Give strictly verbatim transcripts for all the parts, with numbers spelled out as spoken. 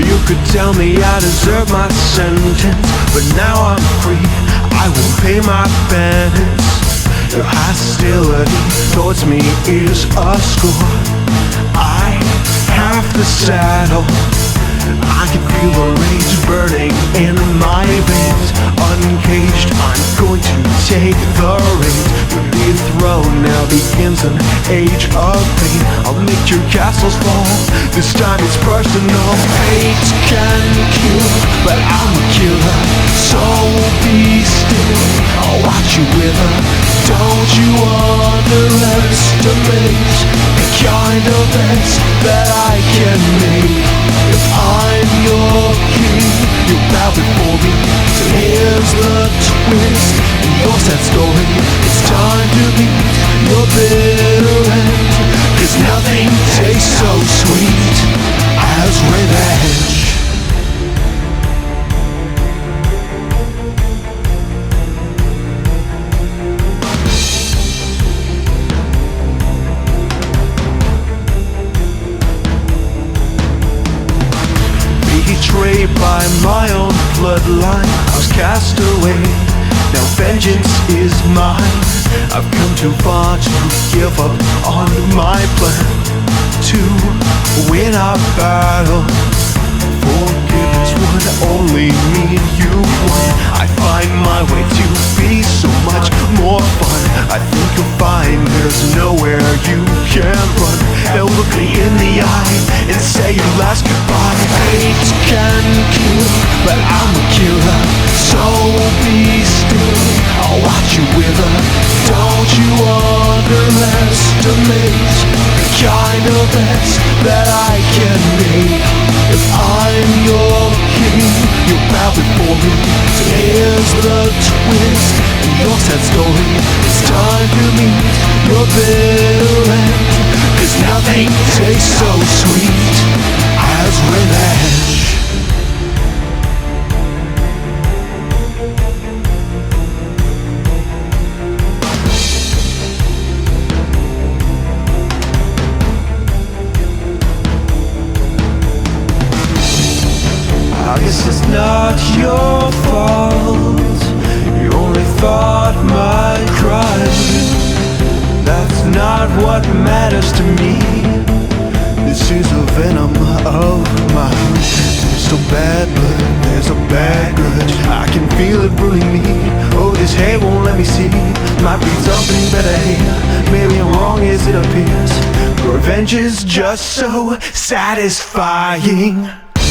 You could tell me I deserve my sentence, but now I'm free, I will pay my penance. Your hostility towards me is a score I have to settle. I can feel the rage burning in my veins. Uncaged, I'm going to take the reins. Your throne now begins an age of pain. I'll make your castles fall, this time it's personal. Hate can kill, but I'm a killer, so be still, I'll watch you wither. Don't you underestimate the kind of mess that I can make. If I'm your king, you bow before me. So here's the twist in your sad story. It's time to meet your bitter end, 'cause nothing tastes so sweet as revenge. Betrayed by my own bloodline, I was cast away, now vengeance is mine. I've come too far to give up on my plan to win our battle. Forgiveness would only mean you won. I find my way to be so much more fun. I think you'll find there's nowhere you can run. Now look me in the eye and say your last goodbye. Hate can kill, but I'm a killer, so be still, I'll watch you wither. Don't you underestimate the kind of mess that I can make. If I'm your king, you bow before me. So here's the twist in your sad story. It's time to meet your bitter end, 'cause nothing tastes so sweet as revenge. I guess it's not your fault, you only thought my crime. That's not what matters to me. This is a venom of mine. There's still bad blood, there's a bad grudge, I can feel it brewing me. Oh, this hate won't let me see. Might be something better here, maybe I'm wrong as it appears. Revenge is just so satisfying.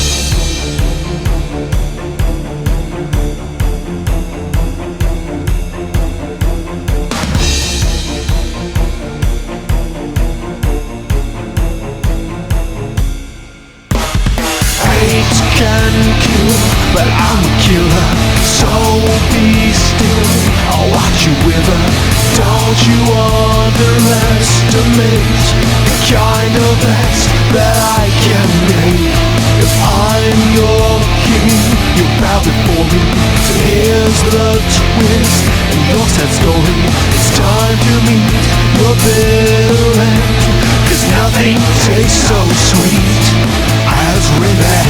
Can kill, but I'm a killer, so be still, I'll watch you wither. Don't you underestimate the kind of mess that I can make. If I'm your king, you bow before me. So here's the twist in your sad story. It's time to meet your bitter end, 'cause nothing tastes so sweet as revenge.